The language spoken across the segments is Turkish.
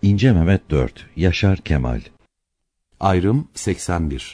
İnce Mehmet 4, Yaşar Kemal. Ayrım 81.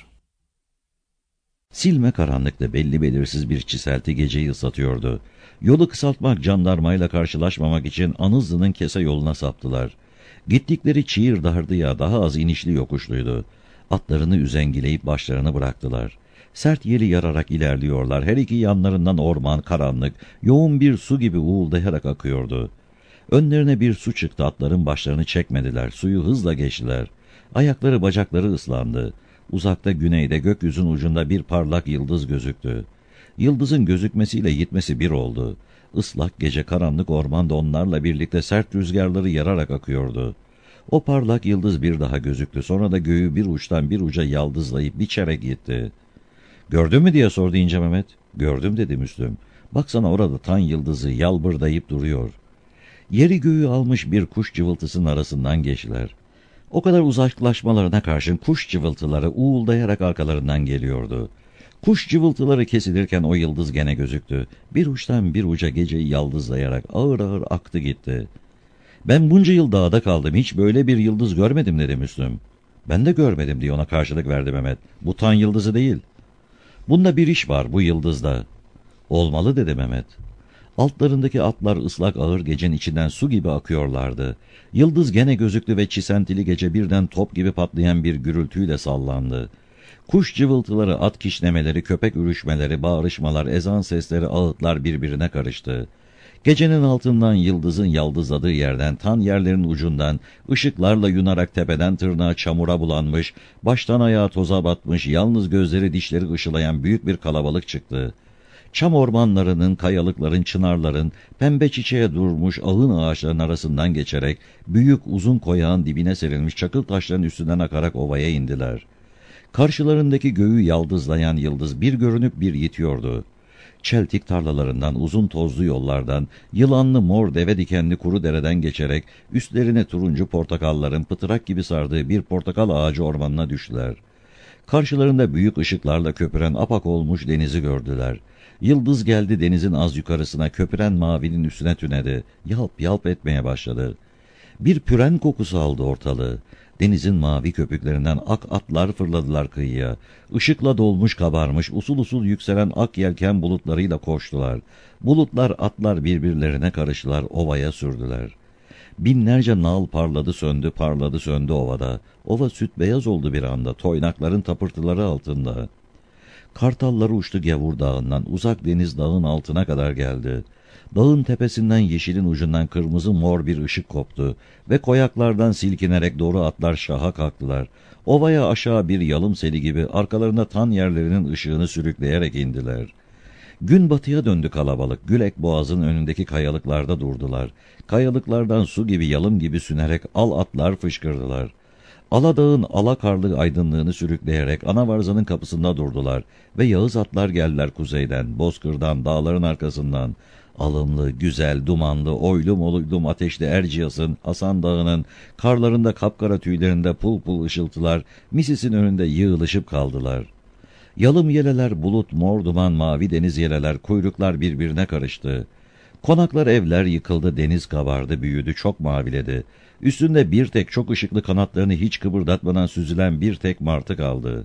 Silme karanlıkta belli belirsiz bir çiselti geceyi ıslatıyordu. Yolu kısaltmak, jandarmayla karşılaşmamak için Anızlı'nın Kese yoluna saptılar. Gittikleri çiğir dardıya daha az inişli yokuşluydu. Atlarını üzengileyip başlarını bıraktılar. Sert yeli yararak ilerliyorlar. Her iki yanlarından orman, karanlık, yoğun bir su gibi uğuldayarak akıyordu. Önlerine bir su çıktı, atların başlarını çekmediler. Suyu hızla geçtiler. Ayakları bacakları ıslandı. Uzakta güneyde gökyüzünün ucunda bir parlak yıldız gözüktü. Yıldızın gözükmesiyle gitmesi bir oldu. Islak gece karanlık ormanda onlarla birlikte sert rüzgarları yararak akıyordu. O parlak yıldız bir daha gözüktü. Sonra da göğü bir uçtan bir uca yaldızlayıp biçerek gitti. "Gördün mü?" diye sordu İnce Mehmet. "Gördüm" dedi Müslüm. "Baksana, orada tan yıldızı yalbırdayıp duruyor." Yeri göğü almış bir kuş cıvıltısının arasından geçtiler. O kadar uzaklaşmalarına karşın kuş cıvıltıları uğuldayarak arkalarından geliyordu. Kuş cıvıltıları kesilirken o yıldız gene gözüktü. Bir uçtan bir uca geceyi yaldızlayarak ağır ağır aktı gitti. "Ben bunca yıl dağda kaldım, hiç böyle bir yıldız görmedim" dedi Müslüm. "Ben de görmedim" diye ona karşılık verdi Mehmet. "Bu tan yıldızı değil. Bunda bir iş var, bu yıldızda." "Olmalı" dedi Mehmet. Altlarındaki atlar ıslak ağır gecenin içinden su gibi akıyorlardı. Yıldız gene gözüktü ve çisentili gece birden top gibi patlayan bir gürültüyle sallandı. Kuş cıvıltıları, at kişnemeleri, köpek ürüşmeleri, bağırışmalar, ezan sesleri, ağıtlar birbirine karıştı. Gecenin altından yıldızın yaldızladığı yerden, tan yerlerin ucundan, ışıklarla yunarak tepeden tırnağa çamura bulanmış, baştan ayağa toza batmış, yalnız gözleri dişleri ışılayan büyük bir kalabalık çıktı. Çam ormanlarının, kayalıkların, çınarların, pembe çiçeğe durmuş ağın ağaçların arasından geçerek, büyük uzun koyağın dibine serilmiş çakıl taşların üstünden akarak ovaya indiler. Karşılarındaki göğü yaldızlayan yıldız bir görünüp bir yitiyordu. Çeltik tarlalarından, uzun tozlu yollardan, yılanlı mor deve dikenli kuru dereden geçerek, üstlerine turuncu portakalların pıtırak gibi sardığı bir portakal ağacı ormanına düştüler. Karşılarında büyük ışıklarla köpüren apak olmuş denizi gördüler. Yıldız geldi denizin az yukarısına, köpüren mavinin üstüne tünedi. Yalp yalp etmeye başladı. Bir püren kokusu aldı ortalığı. Denizin mavi köpüklerinden ak atlar fırladılar kıyıya. Işıkla dolmuş, kabarmış, usul usul yükselen ak yelken bulutlarıyla koştular. Bulutlar, atlar birbirlerine karıştılar, ovaya sürdüler. Binlerce nal parladı söndü, parladı söndü ovada. Ova süt beyaz oldu bir anda, toynakların tapırtıları altında. Kartalları uçtu Gevur Dağı'ndan, uzak deniz dağın altına kadar geldi. Dağın tepesinden yeşilin ucundan kırmızı mor bir ışık koptu ve koyaklardan silkinerek doğru atlar şaha kalktılar. Ovaya aşağı bir yalım seli gibi arkalarında tan yerlerinin ışığını sürükleyerek indiler. Gün batıya döndü kalabalık. Gülek Boğaz'ın önündeki kayalıklarda durdular. Kayalıklardan su gibi yalım gibi sünerek al atlar fışkırdılar. Aladağ'ın alakarlı aydınlığını sürükleyerek Anavarza'nın kapısında durdular ve yağız atlar geldiler kuzeyden, Bozkır'dan, dağların arkasından. Alımlı, güzel, dumanlı, oylum oylum ateşli Erciyes'in, Hasan Dağı'nın, karlarında kapkara tüylerinde pul pul ışıltılar, Misis'in önünde yığılışıp kaldılar. Yalım yeleler bulut, mor duman, mavi deniz yeleler, kuyruklar birbirine karıştı. Konaklar, evler yıkıldı, deniz kabardı, büyüdü, çok maviledi. Üstünde bir tek çok ışıklı kanatlarını hiç kıpırdatmadan süzülen bir tek martı kaldı.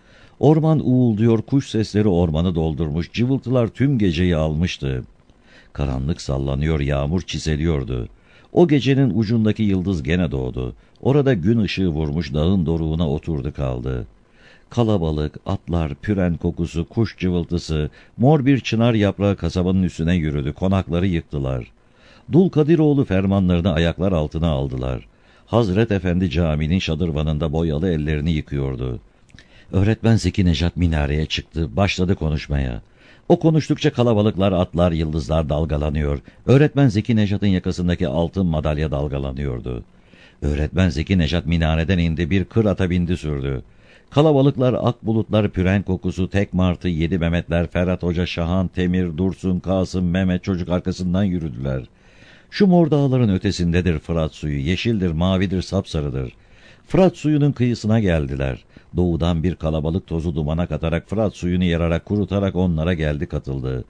Orman uğulduyor, kuş sesleri ormanı doldurmuş, cıvıltılar tüm geceyi almıştı. Karanlık sallanıyor, yağmur çiseliyordu. O gecenin ucundaki yıldız gene doğdu. Orada gün ışığı vurmuş dağın doruğuna oturdu kaldı. Kalabalık, atlar, püren kokusu, kuş cıvıltısı, mor bir çınar yaprağı kasabanın üstüne yürüdü, konakları yıktılar. Dulkadiroğlu fermanlarını ayaklar altına aldılar. Hazret Efendi caminin şadırvanında boyalı ellerini yıkıyordu. Öğretmen Zeki Necat minareye çıktı, başladı konuşmaya. O konuştukça kalabalıklar, atlar, yıldızlar dalgalanıyor. Öğretmen Zeki Necat'ın yakasındaki altın madalya dalgalanıyordu. Öğretmen Zeki Necat minareden indi, bir kır ata bindi sürdü. Kalabalıklar, ak bulutlar, püren kokusu, tek martı, yedi Mehmetler, Ferhat Hoca, Şahan, Temir, Dursun, Kasım, Mehmet çocuk arkasından yürüdüler. Şu mor dağların ötesindedir Fırat suyu, yeşildir, mavidir, sapsarıdır. Fırat suyunun kıyısına geldiler. Doğudan bir kalabalık tozu dumana katarak, Fırat suyunu yararak, kurutarak onlara geldi katıldı.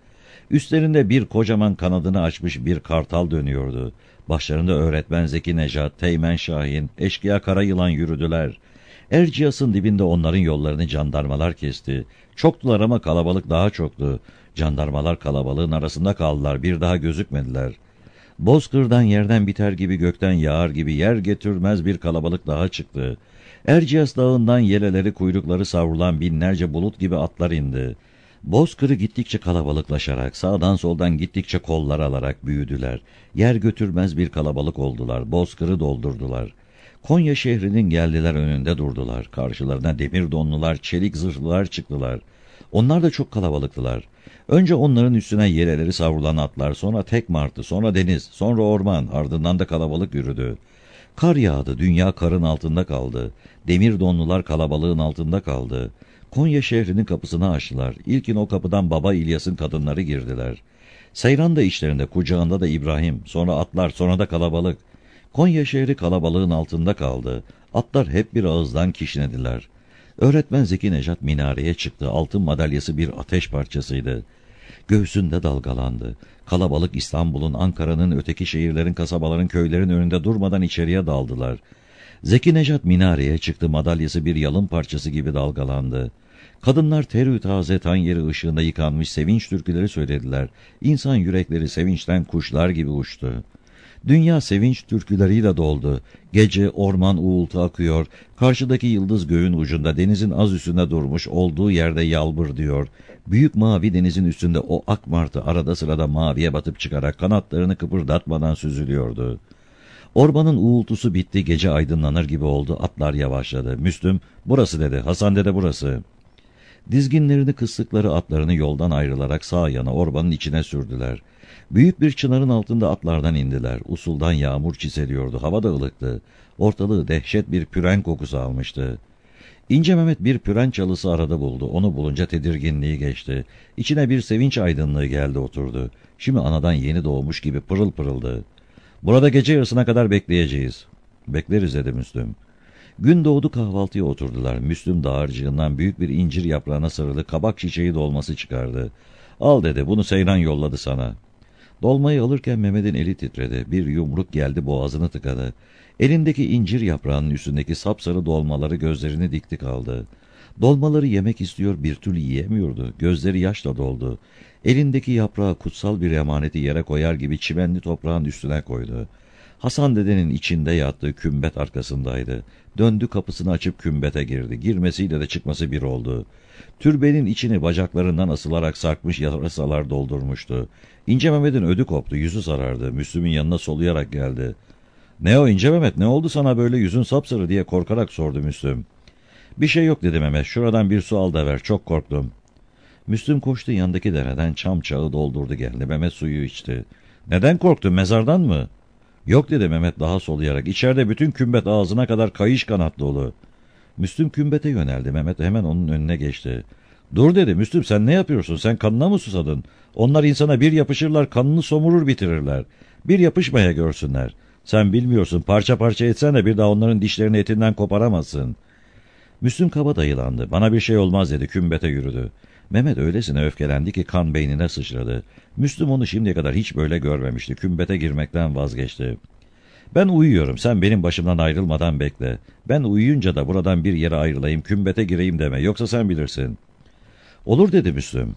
Üstlerinde bir kocaman kanadını açmış bir kartal dönüyordu. Başlarında öğretmen Zeki Necat, Teğmen Şahin, eşkıya Karayılan yürüdüler. Erciyes'in dibinde onların yollarını jandarmalar kesti. Çoktular ama kalabalık daha çoktu. Jandarmalar kalabalığın arasında kaldılar, bir daha gözükmediler. Bozkır'dan yerden biter gibi gökten yağar gibi yer getirmez bir kalabalık daha çıktı. Erciyes dağından yeleleri kuyrukları savrulan binlerce bulut gibi atlar indi. Bozkır'ı gittikçe kalabalıklaşarak, sağdan soldan gittikçe kollar alarak büyüdüler. Yer götürmez bir kalabalık oldular, Bozkır'ı doldurdular. Konya şehrinin geldiler önünde durdular. Karşılarına demir donlular, çelik zırhlılar çıktılar. Onlar da çok kalabalıktılar. Önce onların üstüne yeleleri savrulan atlar, sonra tek martı, sonra deniz, sonra orman, ardından da kalabalık yürüdü. Kar yağdı, dünya karın altında kaldı. Demir donlular kalabalığın altında kaldı. Konya şehrinin kapısını açtılar. İlkin o kapıdan Baba İlyas'ın kadınları girdiler. Seyran da içlerinde, kucağında da İbrahim, sonra atlar, sonra da kalabalık. Konya şehri kalabalığın altında kaldı. Atlar hep bir ağızdan kişnediler. Öğretmen Zeki Necat minareye çıktı. Altın madalyası bir ateş parçasıydı. Göğsünde dalgalandı. Kalabalık İstanbul'un, Ankara'nın, öteki şehirlerin, kasabaların, köylerin önünde durmadan içeriye daldılar. Zeki Necat minareye çıktı. Madalyası bir yalın parçası gibi dalgalandı. Kadınlar terü taze tan yeri ışığında yıkanmış sevinç türküleri söylediler. İnsan yürekleri sevinçten kuşlar gibi uçtu. Dünya sevinç türküleriyle doldu. Gece orman uğultu akıyor. Karşıdaki yıldız göğün ucunda denizin az üstünde durmuş olduğu yerde yalbır diyor. Büyük mavi denizin üstünde o ak martı arada sırada maviye batıp çıkarak kanatlarını kıpırdatmadan süzülüyordu. Ormanın uğultusu bitti, gece aydınlanır gibi oldu. Atlar yavaşladı. Müslüm, burası dedi. Hasan dede burası. Dizginlerini kıstıkları atlarını yoldan ayrılarak sağ yana ormanın içine sürdüler. Büyük bir çınarın altında atlardan indiler. Usuldan yağmur çiseliyordu. Hava da ılıktı. Ortalığı dehşet bir püren kokusu almıştı. İnce Mehmet bir püren çalısı arada buldu. Onu bulunca tedirginliği geçti. İçine bir sevinç aydınlığı geldi oturdu. Şimdi anadan yeni doğmuş gibi pırıl pırıldı. Burada gece yarısına kadar bekleyeceğiz. Bekleriz dedi Müslüm. Gün doğdu, kahvaltıya oturdular. Müslüm dağarcığından büyük bir incir yaprağına sarılı kabak çiçeği dolması çıkardı. Al dedi, bunu Seyran yolladı sana. Dolmayı alırken Mehmet'in eli titredi. Bir yumruk geldi, boğazını tıkadı. Elindeki incir yaprağının üstündeki sapsarı dolmaları gözlerini dikti kaldı. Dolmaları yemek istiyor, bir türlü yiyemiyordu. Gözleri yaşla doldu. Elindeki yaprağı kutsal bir emaneti yere koyar gibi çimenli toprağın üstüne koydu. Hasan dedenin içinde yattığı kümbet arkasındaydı. Döndü, kapısını açıp kümbete girdi. Girmesiyle de çıkması bir oldu. Türbenin içini bacaklarından asılarak sarkmış yarasalar doldurmuştu. İnce Mehmet'in ödü koptu, yüzü sarardı. Müslüm'ün yanına soluyarak geldi. ''Ne o İnce Mehmet, ne oldu sana böyle, yüzün sapsarı?'' diye korkarak sordu Müslüm. ''Bir şey yok'' dedi Mehmet, ''şuradan bir su al da ver, çok korktum.'' Müslüm koştu, yandaki dereden çam çağı doldurdu geldi. Mehmet suyu içti. ''Neden korktun, mezardan mı?'' ''Yok'' dedi Mehmet daha soluyarak, ''İçeride bütün kümbet ağzına kadar kayış kanat dolu.'' Müslüm kümbete yöneldi. Mehmet hemen onun önüne geçti. ''Dur'' dedi. ''Müslüm, sen ne yapıyorsun? Sen kanına mı susadın? Onlar insana bir yapışırlar, kanını somurur bitirirler. Bir yapışmaya görsünler. Sen bilmiyorsun, parça parça etsen de bir daha onların dişlerini etinden koparamazsın.'' Müslüm kabadayılandı. ''Bana bir şey olmaz'' dedi, kümbete yürüdü. Mehmet öylesine öfkelendi ki kan beynine sıçradı. Müslüm onu şimdiye kadar hiç böyle görmemişti. Kümbete girmekten vazgeçti. ''Ben uyuyorum, sen benim başımdan ayrılmadan bekle. Ben uyuyunca da buradan bir yere ayrılayım, kümbete gireyim deme, yoksa sen bilirsin.'' ''Olur'' dedi Müslüm.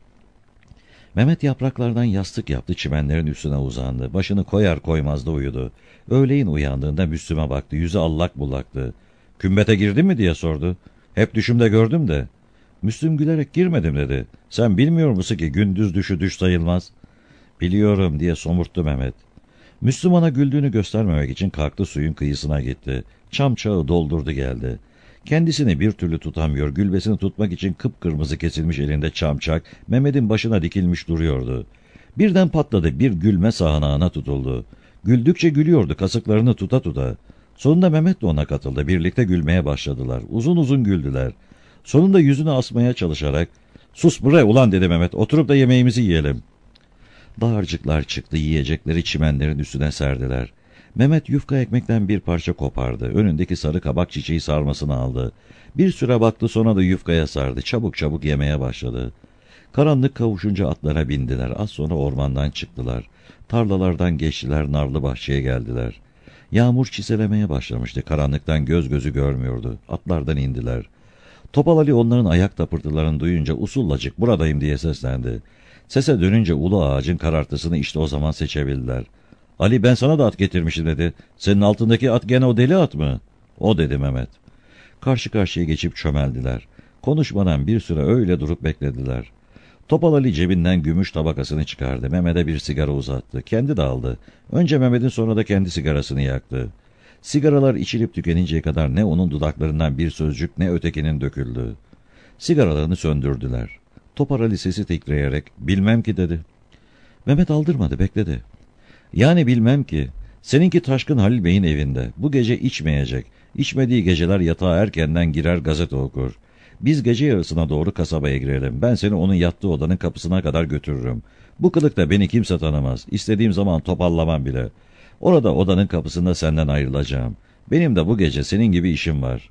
Mehmet yapraklardan yastık yaptı, çimenlerin üstüne uzandı. Başını koyar koymaz da uyudu. Öğleyin uyandığında Müslüm'e baktı, yüzü allak bullaktı. ''Kümbete girdin mi?'' diye sordu. ''Hep düşümde gördüm de.'' Müslüm gülerek ''Girmedim'' dedi. ''Sen bilmiyor musun ki gündüz düşü düş sayılmaz?'' ''Biliyorum'' diye somurttu Mehmet. Müslüm ona güldüğünü göstermemek için kalktı, suyun kıyısına gitti. Çam çağı doldurdu geldi. Kendisini bir türlü tutamıyor, gülbesini tutmak için kıpkırmızı kesilmiş elinde çamçak Mehmet'in başına dikilmiş duruyordu. Birden patladı, bir gülme sağanağına tutuldu. Güldükçe gülüyordu, kasıklarını tuta tuta. Sonunda Mehmet de ona katıldı, birlikte gülmeye başladılar. Uzun uzun güldüler. Sonunda yüzünü asmaya çalışarak ''Sus bre ulan'' dedi Mehmet, ''oturup da yemeğimizi yiyelim.'' Dağarcıklar çıktı, yiyecekleri çimenlerin üstüne serdiler. Mehmet yufka ekmekten bir parça kopardı. Önündeki sarı kabak çiçeği sarmasını aldı. Bir süre baktı, sonra da yufkaya sardı. Çabuk çabuk yemeye başladı. Karanlık kavuşunca atlara bindiler. Az sonra ormandan çıktılar. Tarlalardan geçtiler, narlı bahçeye geldiler. Yağmur çiselemeye başlamıştı. Karanlıktan göz gözü görmüyordu. Atlardan indiler. Topal Ali onların ayak tapırtılarını duyunca usullacık buradayım diye seslendi. Sese dönünce ulu ağacın karartısını işte o zaman seçebildiler. Ali ben sana da at getirmişim dedi. Senin altındaki at gene o deli at mı? O dedi Mehmet. Karşı karşıya geçip çömeldiler. Konuşmadan bir süre öyle durup beklediler. Topal Ali cebinden gümüş tabakasını çıkardı. Mehmet'e bir sigara uzattı. Kendi de aldı. Önce Mehmet'in sonra da kendi sigarasını yaktı. Sigaralar içilip tükeninceye kadar ne onun dudaklarından bir sözcük ne ötekinin döküldü. Sigaralarını söndürdüler. Topal Ali sesi titreyerek bilmem ki dedi. Mehmet aldırmadı, bekledi. Yani bilmem ki. Seninki Taşkın Halil Bey'in evinde. Bu gece içmeyecek. İçmediği geceler yatağa erkenden girer gazete okur. Biz gece yarısına doğru kasabaya girelim. Ben seni onun yattığı odanın kapısına kadar götürürüm. Bu kılıkta beni kimse tanımaz. İstediğim zaman topallamam bile. Orada odanın kapısında senden ayrılacağım. Benim de bu gece senin gibi işim var.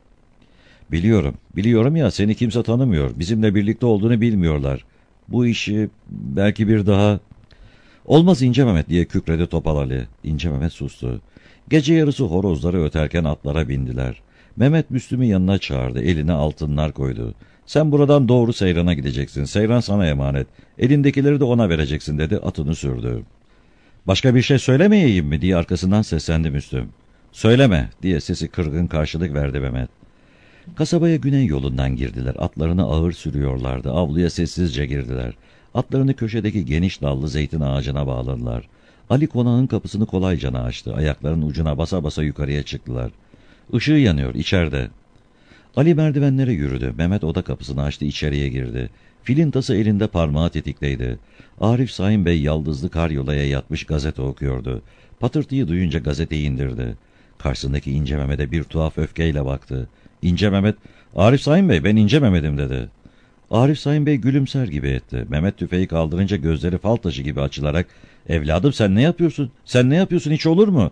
Biliyorum ya seni kimse tanımıyor. Bizimle birlikte olduğunu bilmiyorlar. Bu işi belki bir daha... Olmaz İnce Mehmet diye kükredi Topal Ali. İnce Mehmet sustu. Gece yarısı horozları öterken atlara bindiler. Mehmet Müslüm'ü yanına çağırdı. Eline altınlar koydu. Sen buradan doğru Seyran'a gideceksin. Seyran sana emanet. Elindekileri de ona vereceksin dedi. Atını sürdü. Başka bir şey söylemeyeyim mi diye arkasından seslendi Müslüm. Söyleme diye sesi kırgın karşılık verdi Mehmet. Kasabaya güney yolundan girdiler. Atlarını ağır sürüyorlardı. Avluya sessizce girdiler. Atlarını köşedeki geniş dallı zeytin ağacına bağladılar. Ali konağın kapısını kolayca açtı. Ayaklarının ucuna basa basa yukarıya çıktılar. Işığı yanıyor içeride. Ali merdivenlere yürüdü. Mehmet oda kapısını açtı, içeriye girdi. Filintası elinde, parmağı tetikteydi. Arif Saim Bey yaldızlı karyolaya yatmış gazete okuyordu. Patırtıyı duyunca gazeteyi indirdi. Karşısındaki İnce Mehmet'e bir tuhaf öfkeyle baktı. İnce Mehmet, Arif Saim Bey ben İnce Mehmet'im dedi. Arif Saim Bey gülümser gibi etti. Mehmet tüfeği kaldırınca gözleri fal taşı gibi açılarak evladım sen ne yapıyorsun? Sen ne yapıyorsun hiç olur mu?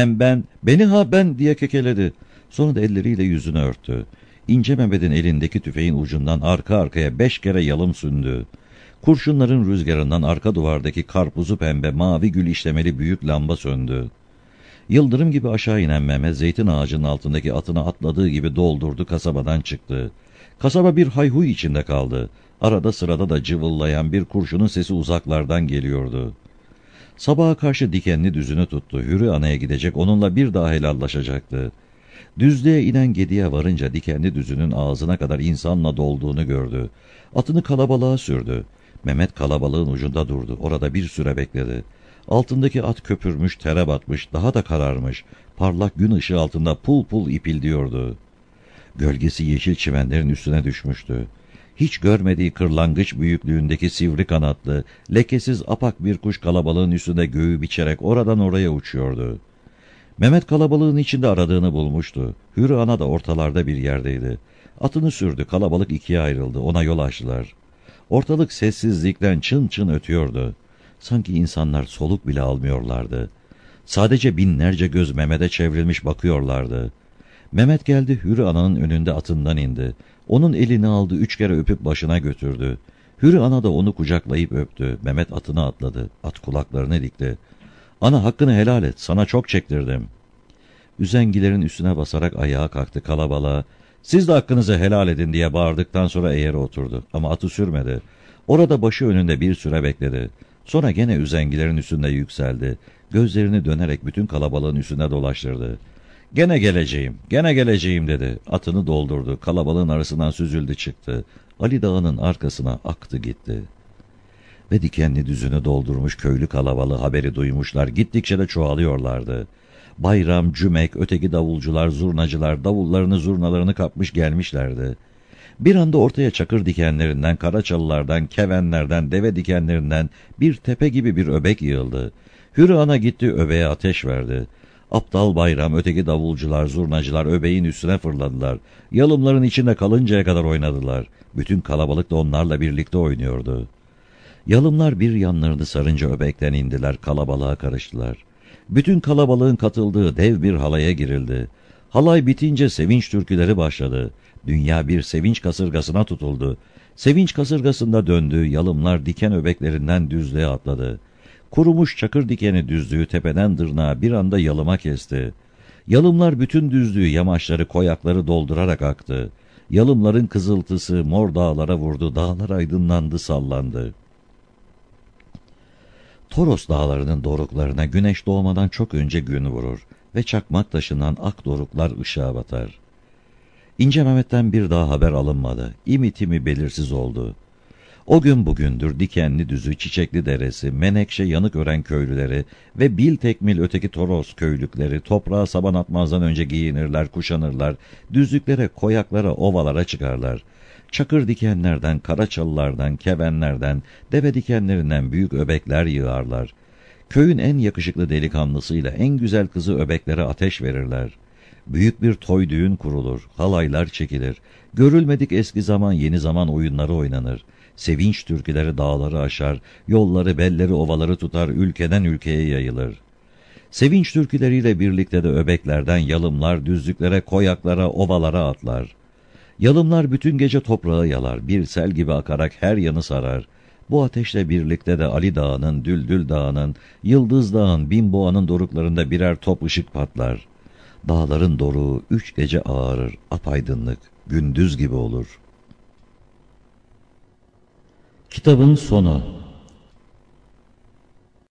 Ben diye kekeledi. Sonra da elleriyle yüzünü örttü. İnce Mehmet'in elindeki tüfeğin ucundan arka arkaya 5 kere yalım sündü. Kurşunların rüzgarından arka duvardaki karpuzu pembe mavi gül işlemeli büyük lamba söndü. Yıldırım gibi aşağı inen Mehmet zeytin ağacının altındaki atına atladığı gibi doldurdu, kasabadan çıktı. Kasaba bir hayhuy içinde kaldı. Arada sırada da cıvıllayan bir kurşunun sesi uzaklardan geliyordu. Sabaha karşı dikenli düzünü tuttu. Hürü Ana'ya gidecek, onunla bir daha helallaşacaktı. Düzlüğe inen Gedi'ye varınca dikenli düzünün ağzına kadar insanla dolduğunu gördü. Atını kalabalığa sürdü. Mehmet kalabalığın ucunda durdu. Orada bir süre bekledi. Altındaki at köpürmüş, tere batmış, daha da kararmış. Parlak gün ışığı altında pul pul ipildiyordu. Gölgesi yeşil çimenlerin üstüne düşmüştü. Hiç görmediği kırlangıç büyüklüğündeki sivri kanatlı, lekesiz apak bir kuş kalabalığın üstünde göğü biçerek oradan oraya uçuyordu. Mehmet kalabalığın içinde aradığını bulmuştu. Hürü Ana da ortalarda bir yerdeydi. Atını sürdü, kalabalık ikiye ayrıldı, ona yol açtılar. Ortalık sessizlikten çın çın ötüyordu. Sanki insanlar soluk bile almıyorlardı. Sadece binlerce göz Mehmet'e çevrilmiş bakıyorlardı. Mehmet geldi, Hürü Ana'nın önünde atından indi. Onun elini aldı, 3 kere öpüp başına götürdü. Hürü Ana da onu kucaklayıp öptü. Mehmet atına atladı. At kulaklarını dikti. Ana hakkını helal et, sana çok çektirdim. Üzengilerin üstüne basarak ayağa kalktı, kalabalığa. Siz de hakkınızı helal edin diye bağırdıktan sonra eğeri oturdu. Ama atı sürmedi. Orada başı önünde bir süre bekledi. Sonra gene üzengilerin üstünde yükseldi. Gözlerini dönerek bütün kalabalığın üstüne dolaştırdı. Gene geleceğim dedi. Atını doldurdu. Kalabalığın arasından süzüldü çıktı. Ali Dağı'nın arkasına aktı gitti. Ve dikenli düzünü doldurmuş köylü kalabalığı haberi duymuşlar. Gittikçe de çoğalıyorlardı. Bayram, Cümek, öteki davulcular, zurnacılar davullarını zurnalarını kapmış gelmişlerdi. Bir anda ortaya çakır dikenlerinden, karaçalılardan, kevenlerden, deve dikenlerinden bir tepe gibi bir öbek yığıldı. Hürü Ana gitti, öbeğe ateş verdi. Aptal Bayram, öteki davulcular, zurnacılar öbeğin üstüne fırladılar. Yalımların içinde kalıncaya kadar oynadılar. Bütün kalabalık da onlarla birlikte oynuyordu. Yalımlar bir yanlarını sarınca öbekten indiler, kalabalığa karıştılar. Bütün kalabalığın katıldığı dev bir halaya girildi. Halay bitince sevinç türküleri başladı. Dünya bir sevinç kasırgasına tutuldu. Sevinç kasırgasında döndü, yalımlar diken öbeklerinden düzlüğe atladı. Kurumuş çakır dikeni düzlüğü tepeden tırnağa bir anda yalıma kesti. Yalımlar bütün düzlüğü, yamaçları, koyakları doldurarak aktı. Yalımların kızıltısı mor dağlara vurdu, dağlar aydınlandı, sallandı. Toros dağlarının doruklarına güneş doğmadan çok önce gün vurur ve çakmak taşından ak doruklar ışığa batar. İnce Mehmet'ten bir daha haber alınmadı. İmitimi belirsiz oldu. O gün bugündür dikenli düzü, çiçekli deresi, Menekşe Yanıkören köylüleri ve bil tekmil öteki Toros köylükleri toprağa saban atmazdan önce giyinirler, kuşanırlar, düzlüklere, koyaklara, ovalara çıkarlar. Çakır dikenlerden, karaçalılardan, kevenlerden, deve dikenlerinden büyük öbekler yığarlar. Köyün en yakışıklı delikanlısıyla en güzel kızı öbeklere ateş verirler. Büyük bir toy düğün kurulur, halaylar çekilir. Görülmedik eski zaman yeni zaman oyunları oynanır. Sevinç türküleri dağları aşar, yolları, belleri, ovaları tutar, ülkeden ülkeye yayılır. Sevinç türküleriyle birlikte de öbeklerden yalımlar düzlüklere, koyaklara, ovalara atlar. Yalımlar bütün gece toprağı yalar, bir sel gibi akarak her yanı sarar. Bu ateşle birlikte de Ali Dağı'nın, Düldül Dağı'nın, Yıldız Dağı'nın, Binboğa'nın doruklarında birer top ışık patlar. Dağların doruğu 3 gece ağarır, apaydınlık, gündüz gibi olur. Kitabın sonu.